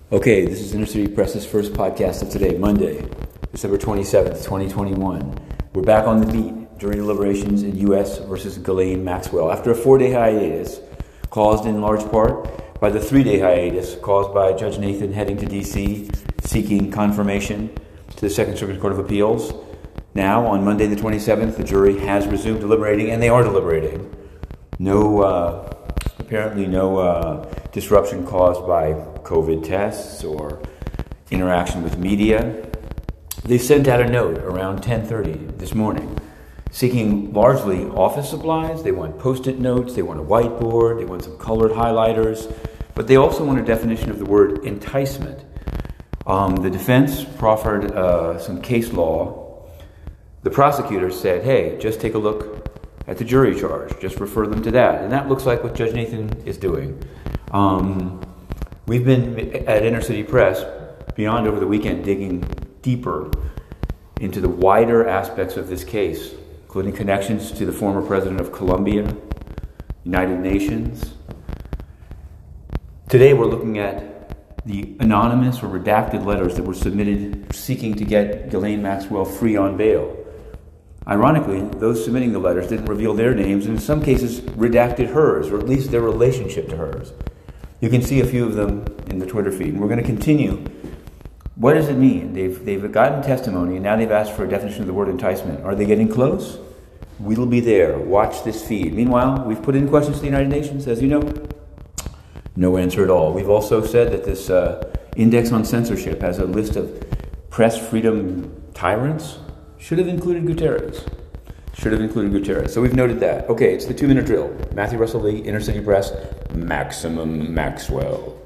Okay, this is Inner City Press's first podcast of today, Monday, December 27th, 2021. We're back on the beat during deliberations in U.S. versus Ghislaine Maxwell after a 4-day hiatus caused in large part by the 3-day hiatus caused by Judge Nathan heading to D.C. seeking confirmation to the Second Circuit Court of Appeals. Now, on Monday the 27th, the jury has resumed deliberating, and they are deliberating. Apparently no disruption caused by COVID tests or interaction with media. They sent out a note around 10:30 this morning seeking largely office supplies. They want Post-it notes, they want a whiteboard, they want some colored highlighters, but they also want a definition of the word enticement. The defense proffered some case law. The prosecutor said, hey, just take a look at the jury charge, just refer them to that. And that looks like what Judge Nathan is doing. We've been at Inner City Press beyond over the weekend digging deeper into the wider aspects of this case, including connections to the former president of Colombia, United Nations. Today we're looking at the anonymous or redacted letters that were submitted seeking to get Ghislaine Maxwell free on bail. Ironically, those submitting the letters didn't reveal their names, and in some cases redacted hers, or at least their relationship to hers. You can see a few of them in the Twitter feed, and we're going to continue. What does it mean? They've gotten testimony, and now they've asked for a definition of the word enticement. Are they getting close? We'll be there. Watch this feed. Meanwhile, we've put in questions to the United Nations, as you know. No answer at all. We've also said that this Index on Censorship has a list of press freedom tyrants. Should have included Guterres. So we've noted that. Okay, it's the 2-minute drill. Matthew Russell Lee, Inner City Press, Maximum Maxwell.